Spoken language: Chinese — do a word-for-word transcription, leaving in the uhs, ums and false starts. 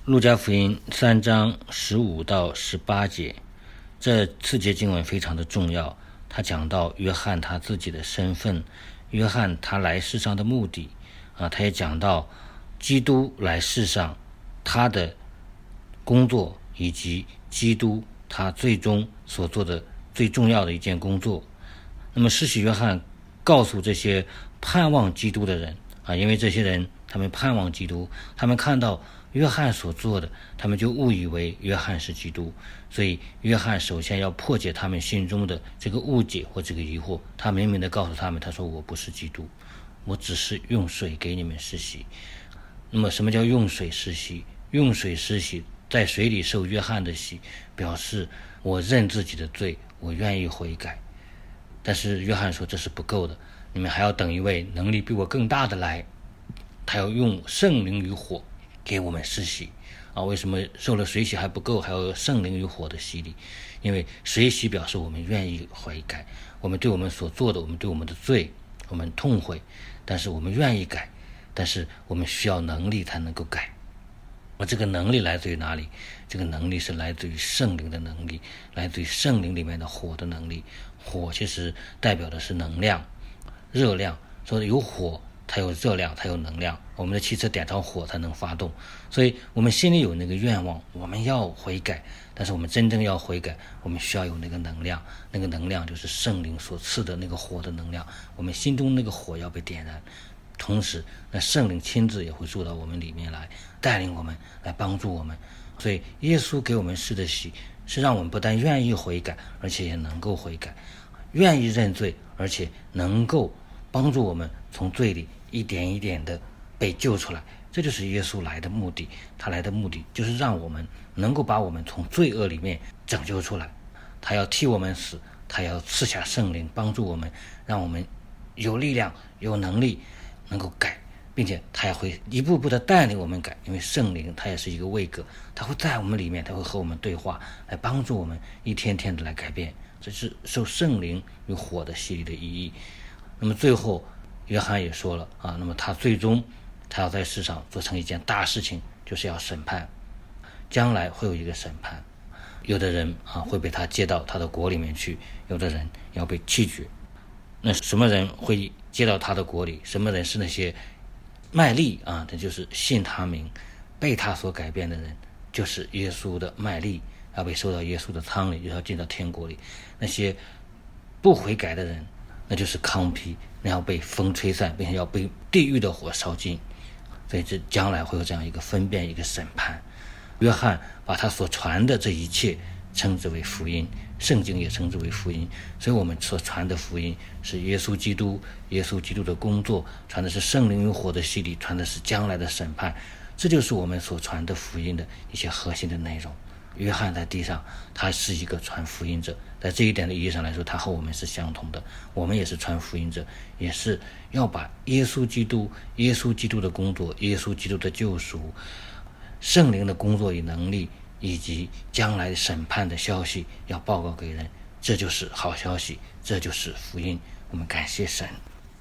路加福音三章十五到十八节，这四节经文非常的重要。他讲到约翰他自己的身份，约翰他来世上的目的啊，他也讲到基督来世上他的工作，以及基督他最终所做的最重要的一件工作。那么施洗约翰告诉这些盼望基督的人啊，因为这些人他们盼望基督，他们看到约翰所做的，他们就误以为约翰是基督。所以约翰首先要破解他们心中的这个误解或这个疑惑，他明明的告诉他们，他说我不是基督，我只是用水给你们施洗。那么什么叫用水施洗？用水施洗，在水里受约翰的洗，表示我认自己的罪，我愿意悔改。但是约翰说这是不够的，你们还要等一位能力比我更大的来，他要用圣灵与火给我们施洗啊！为什么受了水洗还不够，还要圣灵与火的洗礼？因为水洗表示我们愿意悔改，我们对我们所做的，我们对我们的罪，我们痛悔，但是我们愿意改，但是我们需要能力才能够改。而这个能力来自于哪里？这个能力是来自于圣灵的能力，来自于圣灵里面的火的能力。火其实代表的是能量、热量，所以有火才有热量，才有能量。我们的汽车点着火才能发动，所以我们心里有那个愿望，我们要悔改，但是我们真正要悔改，我们需要有那个能量，那个能量就是圣灵所赐的那个火的能量，我们心中那个火要被点燃。同时那圣灵亲自也会住到我们里面来，带领我们，来帮助我们。所以耶稣给我们施的洗，是让我们不但愿意悔改，而且也能够悔改，愿意认罪，而且能够帮助我们从罪里一点一点的被救出来。这就是耶稣来的目的，他来的目的就是让我们能够把我们从罪恶里面拯救出来。他要替我们死，他要赐下圣灵帮助我们，让我们有力量有能力能够改，并且他也会一步步的带领我们改。因为圣灵他也是一个位格，他会在我们里面，他会和我们对话，来帮助我们一天天的来改变。这是受圣灵与火的洗礼的意义。那么最后约翰也说了啊，那么他最终他要在世上做成一件大事情，就是要审判，将来会有一个审判。有的人啊会被他接到他的国里面去，有的人要被弃绝。那什么人会接到他的国里？什么人是那些卖力啊？这就是信他名被他所改变的人，就是耶稣的卖力，要被收到耶稣的仓里，就要进到天国里。那些不悔改的人，那就是糠秕，那要被风吹散，并且要被地狱的火烧尽。所以这将来会有这样一个分辨，一个审判。约翰把他所传的这一切称之为福音，圣经也称之为福音。所以我们所传的福音是耶稣基督，耶稣基督的工作，传的是圣灵与火的洗礼，传的是将来的审判。这就是我们所传的福音的一些核心的内容。约翰在地上他是一个传福音者，在这一点的意义上来说，他和我们是相同的，我们也是传福音者，也是要把耶稣基督耶稣基督的工作，耶稣基督的救赎，圣灵的工作与能力，以及将来审判的消息要报告给人。这就是好消息，这就是福音。我们感谢神。